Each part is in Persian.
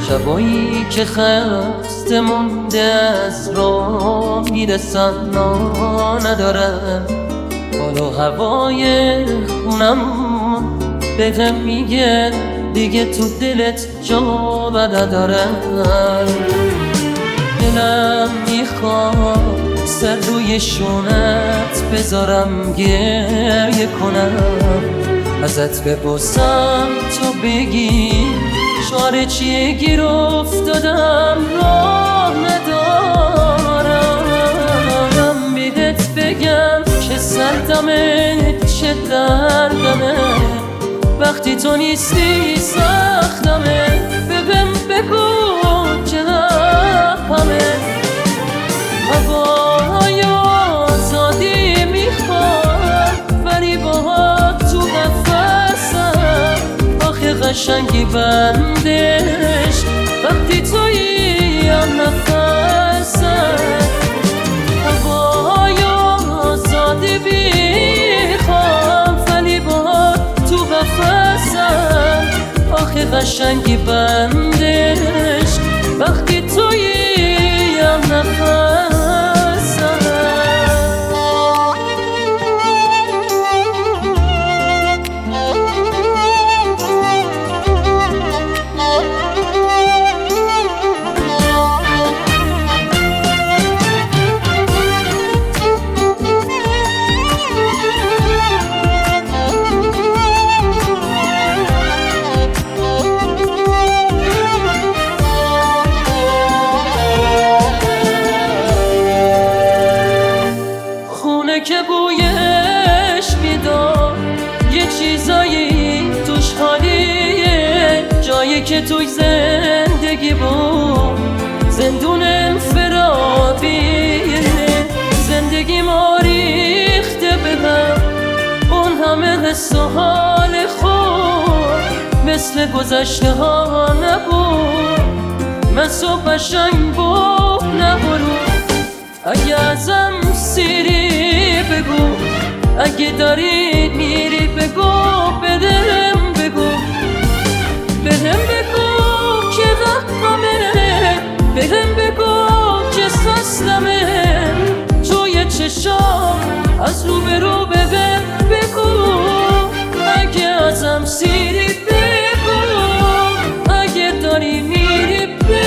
شبایی که خسته مونده از راه میرسن ندارم، حال و هوای خونم بهم میگه دیگه تو دلت جا ندارم. دلم میخواد سر روی شونت بذارم گریه کنم، ازت بپرسم تو بگی شعر چیه گیر افتادم راه ندارم. بهت بگم که سردمه چه دردمه، وقتی تو نیستی سختمه. بهم بگو چه همه هوای آزادی میخوام، ولی باهات تو نفسم آخه قشنگی بندش وقتی تویی هم نفسم. هوای آزادی میخوام، ولی باهات تو نفسم آخه قشنگی بندش وقتی تویی هم نفسم. که بویش میداد یه چیزایی توش خالیه، جایی که توی زندگی بود زندون انفرادیه. زندگی ما ریخته بهم اون همه حس و حال خوب، مثل گذشته ها نبود، من صبح قشنگ بود نبرو. اگه ازم سیری بگو، اگه داری میری بگو، بدهم بگو، بهم بگو که غمه، بهم بگو که سستمه. توی چشام از رو به رو بهم بگو، اگه ازم سیری بگو، اگه داری میری بگو.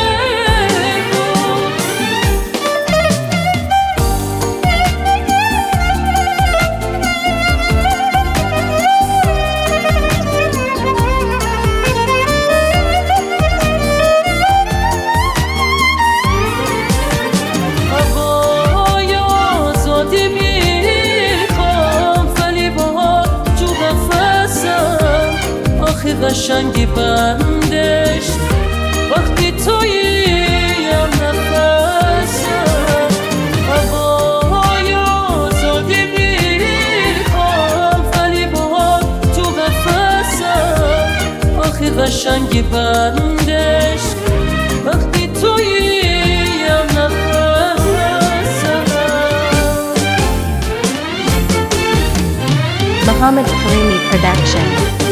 قشنگی بندش وقتی تویی هم نفسم. هوای آزادی میخوام، ولی باهات تو نفسم آخه قشنگی بندش وقتی تویی هم نفسم. Muhammad Karimi Production.